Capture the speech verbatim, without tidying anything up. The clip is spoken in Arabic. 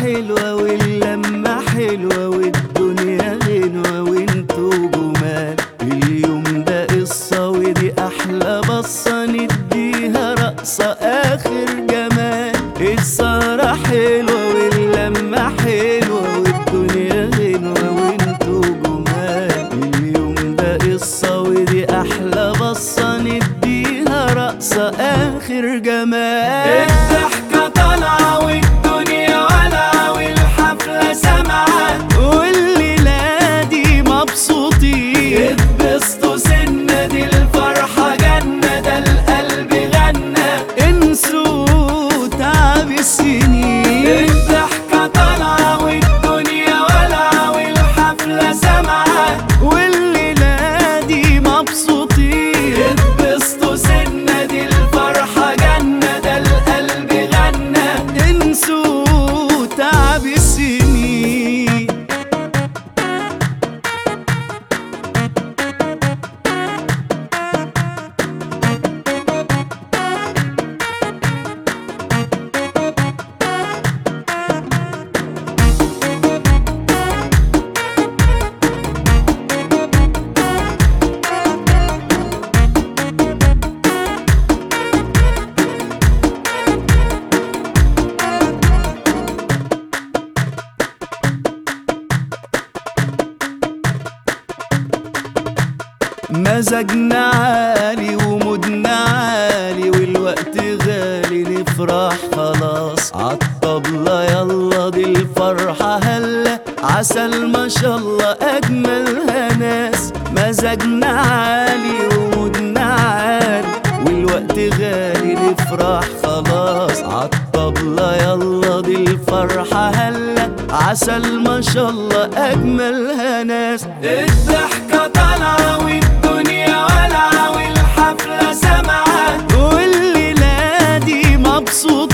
حلوة واللمة حلوة والدنيا غنوة وانتوا جمال. اليوم ده قصة ودي أحلى بصة نديها رقصة آخر جمال. السهرة حلوة واللمة حلوة والدنيا غنوة وانتوا جمال. اليوم ده قصة ودي أحلى بصة نديها رقصة آخر جمال. الضحكة طالعة والدنيا والعة والحفلة سمعة والليلة دي مبسوطين. اتبسطوا سنة دي الفرحة جنة ده القلب غنى انسوا تعب السنين. الضحكة طالعة والدنيا والعة والحفلة سمعة والليلة دي مبسوطين. اتبسطوا سنة دي الفرحة جنة ده القلب غنى انسوا تعب السنين. مزاجنا عالي ومودنا عالي والوقت غالي نفرح خلاص. عالطبلة يلا دي الفرحة هلا عسل ما شاء الله أجملها ناس. مزاجنا عالي ومودنا عالي والوقت غالي نفرح خلاص. عالطبلة يلا دي الفرحة هلا عسل ما شاء الله أجملها ناس. الضحكة طالعة والدنيا والعة والحفلة سمعة والليلة دي مبسوطة